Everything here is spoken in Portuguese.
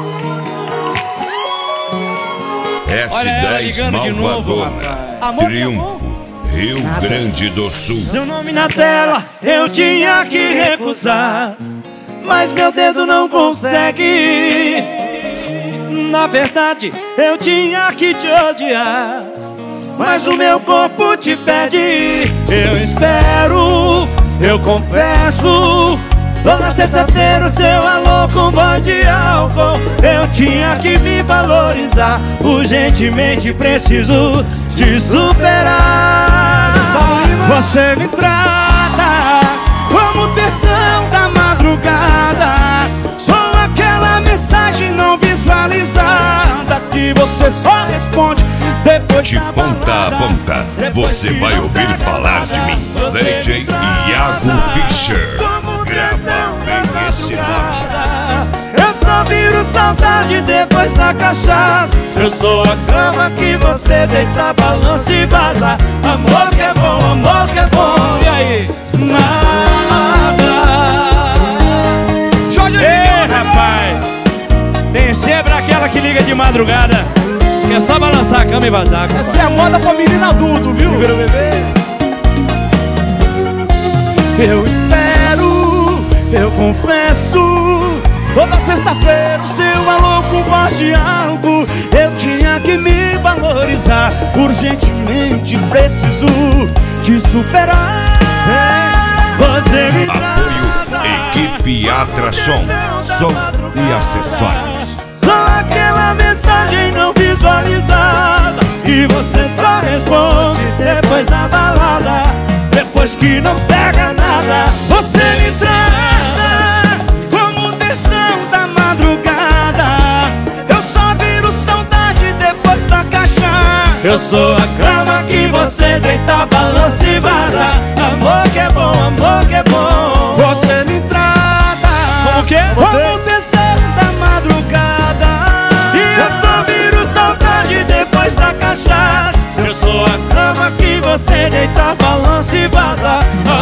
S10 Malvadona, Triunfo, Rio Grande do Sul. Seu nome na tela eu tinha que recusar, mas meu dedo não consegue. Na verdade eu tinha que te odiar, mas o meu corpo te pede. Eu espero, eu confesso, toda sexta-feira o seu alô com voz de álcool. Eu tinha que me valorizar, urgentemente preciso te superar. Você me trata como tensão da madrugada. Sou aquela mensagem não visualizada que você só responde depois de ponta a ponta. Você vai ouvir falar de mim, DJ Iago Fischer. Grava bem esse nome. Eu só viro saudade depois da cachaça. Eu sou a cama que você deita, balança e vaza. Amor que é bom, amor que é bom. E aí? Nada. Ei, rapaz, tem sempre aquela que liga de madrugada, que é só balançar a cama e vazar. Essa é a moda pra menino adulto, viu? Viu, bebê? Eu espero, eu confesso, toda sexta-feira o seu alô com voz de álcool. Eu tinha que me valorizar, urgentemente preciso te superar. Você me apoio Equipe Atração, som e acessórios. Só aquela mensagem não visualizada e você só responde depois da balada, depois que não pega nada. Você me trata como tensão da madrugada. Eu só viro saudade depois da cachaça. Eu sou a cama que você deita, balança e vaza. Amor que é bom, amor que é bom. Você me trata como que é? Como tensão da madrugada. E eu só viro saudade depois da cachaça. Eu sou a cama que você deita, balança e vaza.